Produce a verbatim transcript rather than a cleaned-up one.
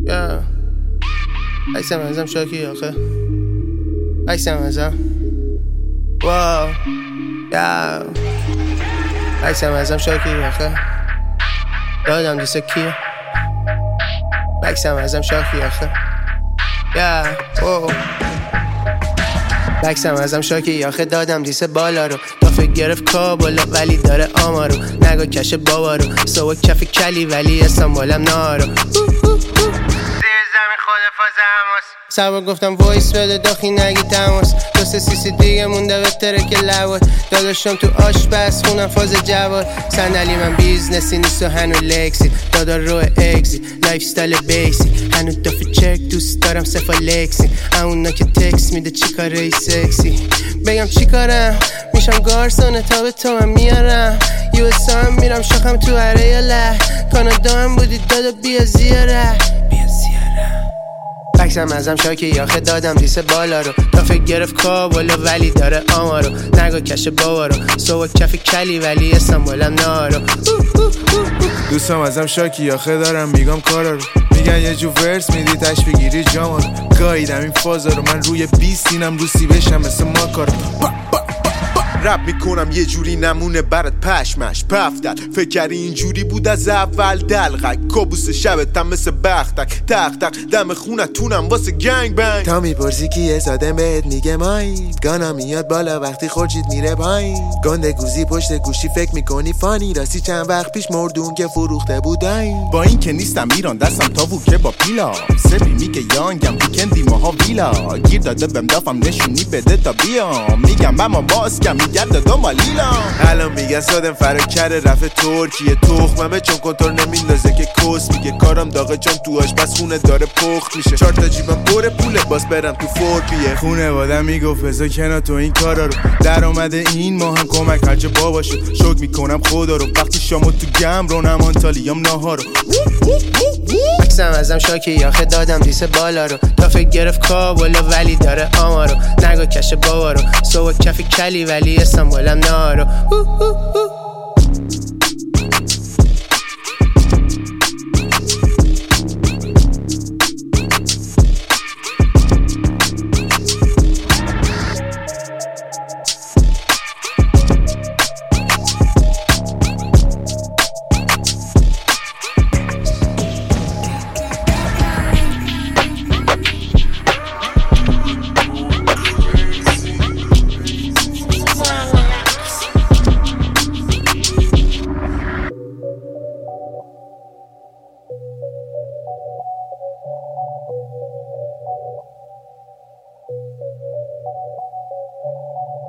یا عکسم ازم شاکی آخه عکسم ازم واو یا عکسم ازم شاکی آخه دادم دیسه کیه عکسم ازم شاکی آخه یا واو بکسم ازم شاکی آخه دادم دیسه بالا رو دافه گرفت کابلا ولی داره آمارو نگاه کش بابا رو سوا کف کلی ولی استانبولم نارو زیر زمین خود فاز هماس سبا گفتم وایس بده داخی نگی تماس دوست سیسی دیگه مونده به ترک لواد داداشم تو آشپس خونم فاز جواد صندلی من بیزنسی نیست و هنو لکسی دادا رو اگزی لایف ستایل بیسی هنو دافه چرک دوست دارم سفا لکسی اونا که تکس میده چی کاره سکسی بگم چی کارم میشم گارسونه تا به تو هم میارم یو اس هم میرم شاخم تو هره یا له کانادا هم بودی دادا بیا زیاره بیا زیاره بکسم ازم شاکی آخه دادم دیسه بالا رو دافه گرفت کابلا ولی داره آمارو نگاه کش بابا رو سوا کف کلی ولی استانبولم نارو دوستم ازم شاکی آخه دارم میگم کارا رو میگن یه جو ورس میدی تش بگیری جاما رو گاییدم این فازا رو من روی بیست اینم روسی بشم مثل ماکارو رپ میکنم یه جوری نمونه برات پشمش پفتت فکر کردی اینجوری بود از اول دلغک کابوس شبتم مثل بختک تق تق دم خونتونم واسه گنگ بنگ تا میپرسی کیه ساده بهت میگه مایی گانا میاد بالا وقتی خورشید میره پایین گنده گوزی پشت گوشی فکر میکنی فانی راستی چند وقت پیش مردون که فروخته بودن با این که نیستم ایران دستم تاووکه با پیلا سبی میگه یانگم ویکندی ماها ویلا گیر داده بهم دافم نشونی بده تا بیام میگم اما باز کم گرد دنبال لیلام الان میگن سادم فرا کره رفت ترکیه تخممه چون کنترل نمیندازه که کس میگه کارم داغه چون تو آشپز خونه داره پخت میشه چهار تا جیبم پر پوله باز برم تو فورپیه خونه وادم میگفت بذار کنار تو این کارا رو در اومده این ما هم کمک هرچ بابا شد شک میکنم خدا رو وقتی شامو تو گم رو نمان تالیام ناهارو بکسم ازم شاکی آخه دادم دیسه بالا رو دافه گرفت کابلا ولی داره آمارو نگاه کش بابا رو سوا کف کلی ولی استانبولم نارو